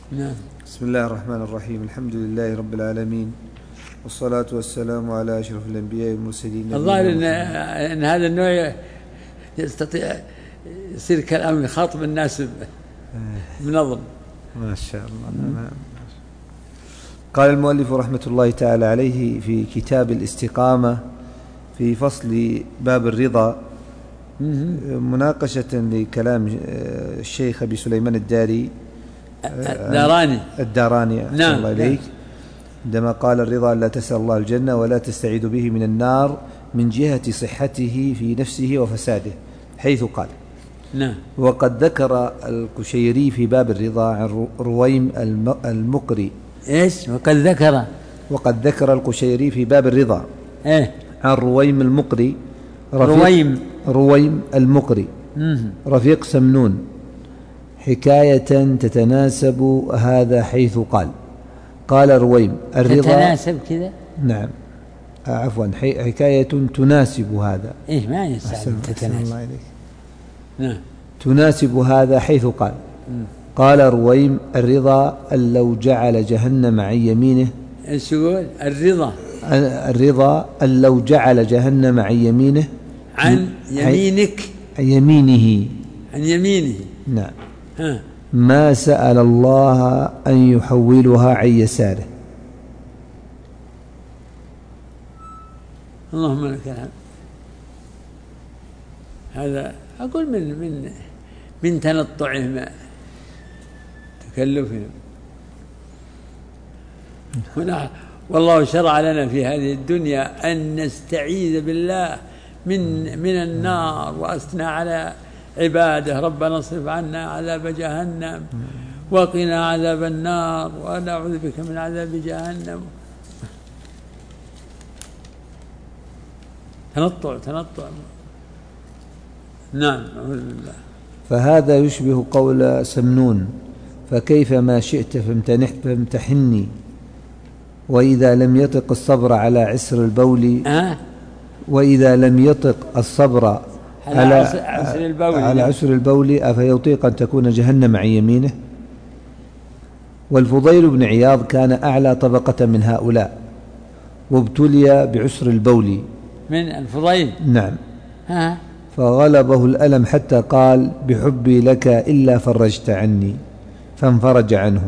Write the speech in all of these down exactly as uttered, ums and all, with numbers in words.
نعم. بسم الله الرحمن الرحيم. الحمد لله رب العالمين، والصلاة والسلام على أشرف الأنبياء والمرسلين. الظاهر إن, إن هذا النوع يستطيع يصير كلام يخاطب الناس بنظم. ما شاء الله. نعم. قال المؤلف رحمة الله تعالى عليه في كتاب الاستقامة في فصل باب الرضا مناقشة لكلام الشيخ أبي سليمان الداري الداراني الداراني أحسن نعم. الله إليك، عندما قال الرضا لا تسأل الله الجنة ولا تستعيذ به من النار من جهة صحته في نفسه وفساده، حيث قال نعم. وقد ذكر الكشيري في باب الرضا عن رويم المقري. إيش وقد ذكر وقد ذكر الكشيري في باب الرضا إيه عن رويم المقري رويم رويم المقري رفيق سمنون حكاية تتناسب هذا، حيث قال قال رويم الرضا تتناسب كذا. نعم عفوا حكاية تناسب هذا. إيه ما يسأل تتناسب. نعم تناسب هذا، حيث قال م. قال رويم الرضا أن لو جعل جهنم عن يمينه. إيش يقول الرضا؟ الرضا أن لو جعل جهنم عن يمينه عن يمينك عن يمينه عن يمينه نعم ها. ما سأل الله أن يحولها عن يساره. اللهم لك الحمد. هذا أقول من من من تنطعهم تكلفهم. والله شرع لنا في هذه الدنيا أن نستعيذ بالله من من النار، وأثنى على عباده ربنا اصرف عنا عذاب جهنم وقنا عذاب النار ونعوذ بك من عذاب جهنم. تنطع تنطع نعم أعوذ بالله. فهذا يشبه قول سمنون فكيف ما شئت فامتحني، وإذا لم يطق الصبر على عسر البول أه؟ وإذا لم يطق الصبر على عسر البول على عسر البول أفيطيق أن تكون جهنم عن يمينه. والفضيل بن عياض كان أعلى طبقة من هؤلاء وابتلي بعسر البول. من الفضيل؟ نعم. ها. فغلبه الألم حتى قال بحبي لك إلا فرجت عني، فانفرج عنه.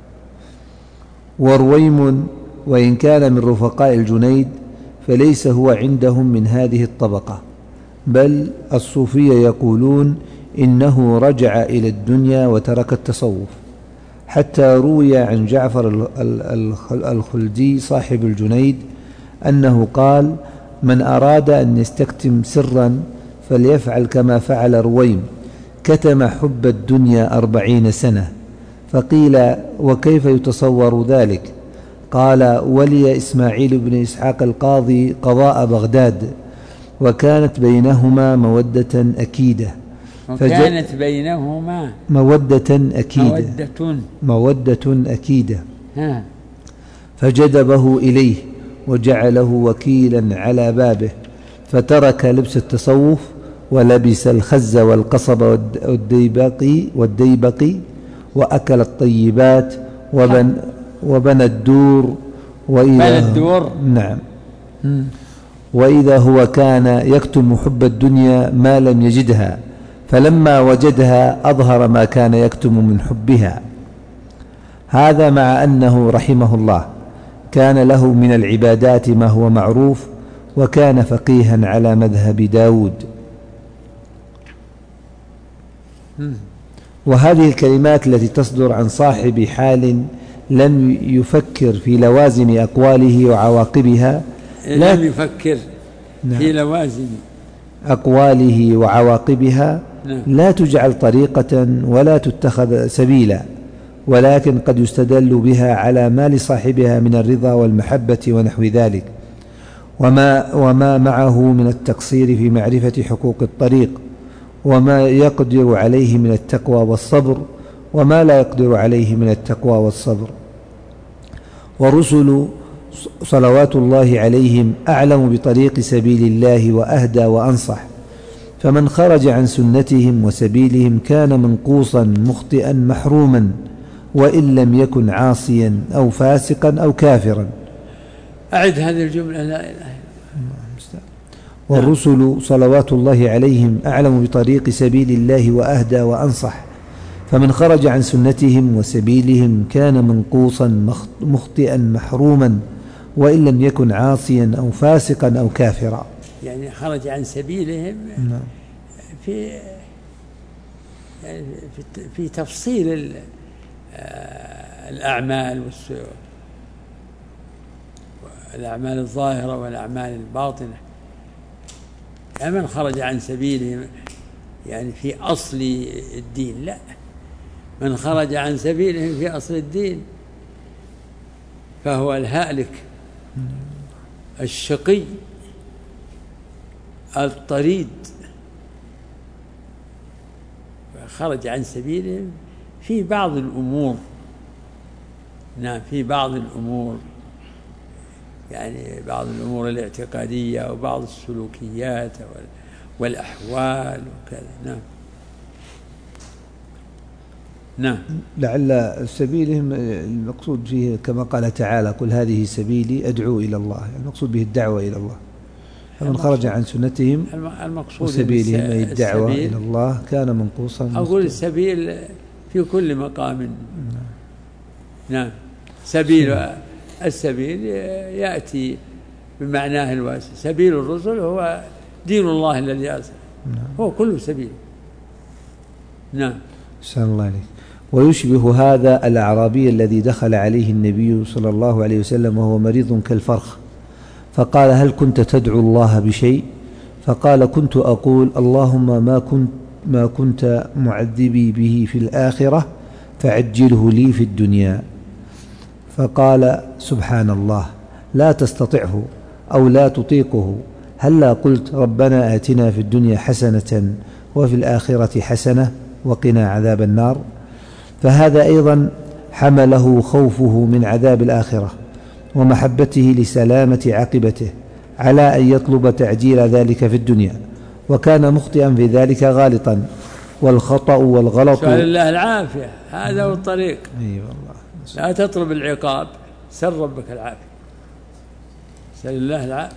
ورويم وإن كان من رفقاء الجنيد فليس هو عندهم من هذه الطبقة، بل الصوفية يقولون إنه رجع إلى الدنيا وترك التصوف، حتى روي عن جعفر الخلدي صاحب الجنيد أنه قال من أراد أن يستكتم سرا فليفعل كما فعل رويم، كتم حب الدنيا أربعين سنة. فقيل وكيف يتصور ذلك؟ قال ولي إسماعيل بن إسحاق القاضي قضاء بغداد وكانت بينهما مودة أكيدة. وكانت بينهما مودة أكيدة مودة, مودة أكيدة ها. فجذبه إليه وجعله وكيلا على بابه، فترك لبس التصوف ولبس الخز والقصب والديبقي, والديبقي وأكل الطيبات وبن وبنى الدور. وإذا الدور نعم م. وإذا هو كان يكتم حب الدنيا ما لم يجدها، فلما وجدها أظهر ما كان يكتم من حبها. هذا مع أنه رحمه الله كان له من العبادات ما هو معروف، وكان فقيها على مذهب داود. وهذه الكلمات التي تصدر عن صاحب حال لم يفكر في لوازم أقواله وعواقبها لم يفكر في لوازم أقواله وعواقبها لا تجعل طريقة ولا تتخذ سبيلا، ولكن قد يستدل بها على ما لصاحبها من الرضا والمحبة ونحو ذلك، وما, وما معه من التقصير في معرفة حقوق الطريق، وما يقدر عليه من التقوى والصبر، وما لا يقدر عليه من التقوى والصبر. والرسل صلوات الله عليهم أعلم بطريق سبيل الله وأهدى وأنصح، فمن خرج عن سنتهم وسبيلهم كان منقوصا مخطئا محروما، وإن لم يكن عاصيا أو فاسقا أو كافرا. أعد هذه الجملة: لا إله إلا الله. والرسل صلوات الله عليهم أعلم بطريق سبيل الله وأهدى وأنصح، فمن خرج عن سنتهم وسبيلهم كان منقوصا مخطئا محروما، وإن لم يكن عاصيا أو فاسقا أو كافرا. يعني خرج عن سبيلهم في يعني في في تفصيل الأعمال والأعمال الظاهرة والأعمال الباطنة. يعني من خرج عن سبيلهم يعني في أصل الدين، لا، من خرج عن سبيلهم في أصل الدين فهو الهالك الشقي الطريد. خرج عن سبيلهم في بعض الأمور، نعم، في بعض الأمور، يعني بعض الأمور الاعتقادية وبعض السلوكيات والأحوال وكذا. نعم نعم. لعل سبيلهم المقصود فيه كما قال تعالى: قل هذه سبيلي أدعو إلى الله، يعني المقصود به الدعوة إلى الله. فمن خرج عن سنتهم وسبيلهم أي الدعوة إلى الله كان منقوصا. أقول السبيل في كل مقام. نعم. سبيل السبيل يأتي بمعناه الواسع. سبيل الرسل هو دين الله الذي أرسل، هو كله سبيل. نعم. أحسن الله عليك. ويشبه هذا الأعرابي الذي دخل عليه النبي صلى الله عليه وسلم وهو مريض كالفرخ، فقال: هل كنت تدعو الله بشيء؟ فقال: كنت أقول اللهم ما كنت, ما كنت معذبي به في الآخرة فعجله لي في الدنيا. فقال: سبحان الله، لا تستطعه أو لا تطيقه، هلا قلت ربنا آتنا في الدنيا حسنة وفي الآخرة حسنة وقنا عذاب النار؟ فهذا أيضا حمله خوفه من عذاب الآخرة ومحبته لسلامة عاقبته على أن يطلب تعجيل ذلك في الدنيا، وكان مخطئا في ذلك غالطا. والخطأ والغلط سأل الله العافية، هذا هو الطريق. أي والله. لا تطلب العقاب، سل ربك العافية، سأل الله العافية.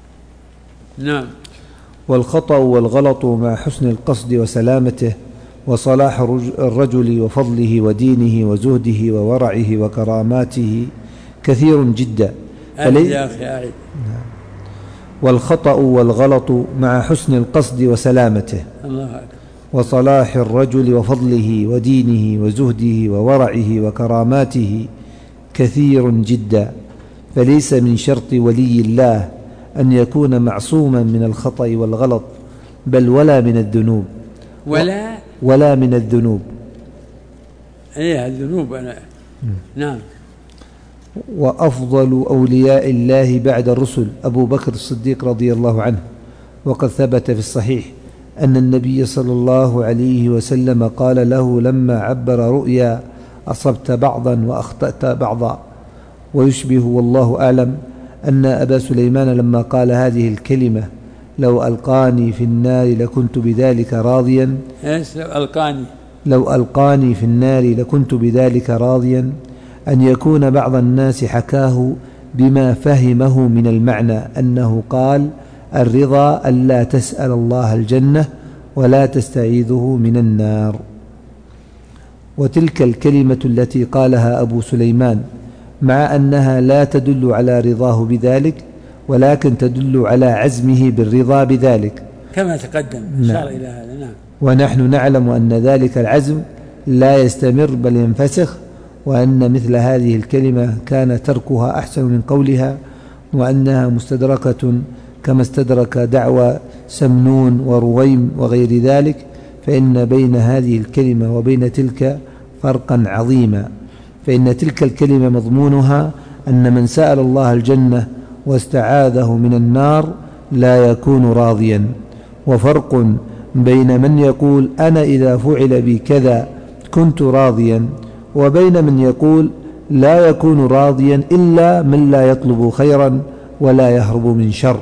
نعم. والخطأ والغلط مع حسن القصد وسلامته وصلاح الرجل وفضله ودينه وزهده وورعه وكراماته كثير جدا. يا أخي أعيد. والخطأ والغلط مع حسن القصد وسلامته الله أكبر. وصلاح الرجل وفضله ودينه وزهده وورعه وكراماته كثير جدا، فليس من شرط ولي الله أن يكون معصوما من الخطأ والغلط، بل ولا من الذنوب ولا ولا من الذنوب. ايه الذنوب. أنا نعم. وأفضل أولياء الله بعد الرسل أبو بكر الصديق رضي الله عنه، وقد ثبت في الصحيح أن النبي صلى الله عليه وسلم قال له لما عبر رؤيا: أصبت بعضا وأخطأت بعضا. ويشبه والله أعلم أن أبا سليمان لما قال هذه الكلمة: لو ألقاني في النار لكنت بذلك راضيا، لو ألقاني لو ألقاني في النار لكنت بذلك راضيا، أن يكون بعض الناس حكاه بما فهمه من المعنى أنه قال: الرضا ألا تسأل الله الجنة ولا تستعيذه من النار. وتلك الكلمة التي قالها أبو سليمان مع أنها لا تدل على رضاه بذلك، ولكن تدل على عزمه بالرضا بذلك كما تقدم. أشار إلى هذا. نعم. ونحن نعلم أن ذلك العزم لا يستمر بل ينفسخ، وأن مثل هذه الكلمة كان تركها أحسن من قولها، وأنها مستدركة كما استدرك دعوى سمنون ورويم وغير ذلك، فإن بين هذه الكلمة وبين تلك فرقا عظيما. فإن تلك الكلمة مضمونها أن من سأل الله الجنة واستعاذه من النار لا يكون راضيا، وفرق بين من يقول أنا إذا فعل بي كذا كنت راضيا، وبين من يقول لا يكون راضيا إلا من لا يطلب خيرا ولا يهرب من شر.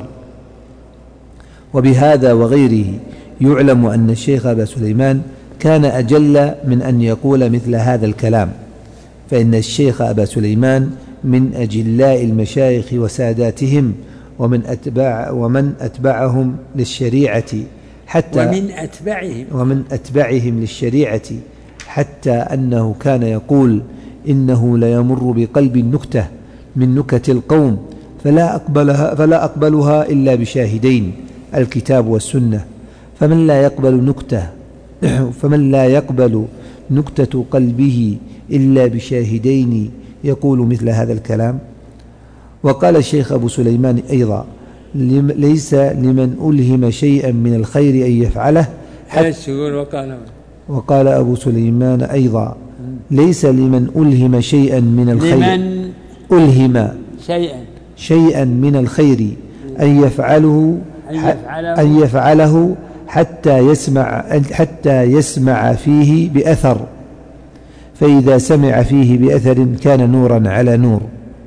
وبهذا وغيره يعلم أن الشيخ أبا سليمان كان أجل من أن يقول مثل هذا الكلام. فإن الشيخ أبا سليمان من أجلاء المشايخ وساداتهم ومن أتباع ومن أتبعهم للشريعة حتى ومن أتبعهم ومن أتبعهم للشريعة حتى أنه كان يقول إنه ليمر بقلب النكتة من نكت القوم فلا أقبلها, فلا أقبلها إلا بشاهدين الكتاب والسنة، فمن لا يقبل نكتة فمن لا يقبل نكتة قلبه إلا بشاهدين يقول مثل هذا الكلام. وقال الشيخ أبو سليمان أيضا ليس لمن ألهم شيئا من الخير أن يفعله وقال, وقال أبو سليمان أيضا ليس لمن ألهم شيئا من الخير لمن ألهم شيئا شيئا من الخير أن يفعله أن يفعله حتى يسمع حتى يسمع فيه بأثر، فإذا سمع فيه بأثر كان نورا على نور.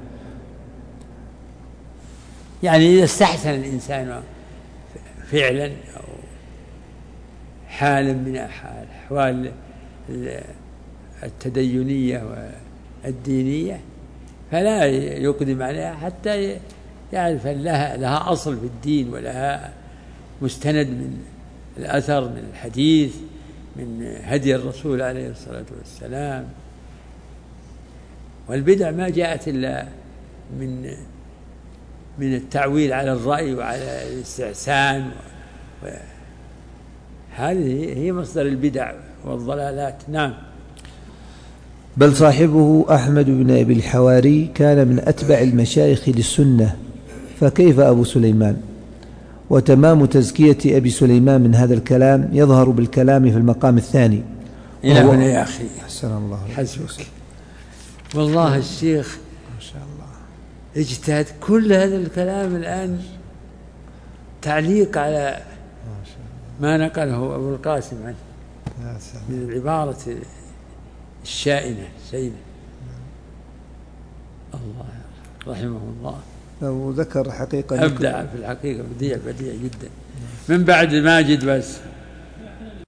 يعني إذا استحسن الإنسان فعلا أو حالا من الأحوال التدينية والدينية فلا يقدم عليها حتى يعرف لها, لها أصل في الدين ولها مستند من الأثر من الحديث من هدي الرسول عليه الصلاة والسلام. والبدع ما جاءت إلا من من التعويل على الرأي وعلى الاستحسان، هذه هي مصدر البدع والضلالات. نعم. بل صاحبه أحمد بن أبي الحواري كان من أتبع المشايخ للسنة، فكيف أبو سليمان؟ وتمام تزكية أبي سليمان من هذا الكلام يظهر بالكلام في المقام الثاني. إلى هنا يا أخي أحسن الله حسبك. والله الشيخ ما شاء الله اجتهد كل هذا الكلام الآن تعليق على ما نقله أبو القاسم عنه من العبارة الشائنة سيدة الله رحمه الله. وذكر حقيقة أبدع في الحقيقة بديع بديع جدا من بعد ماجد بس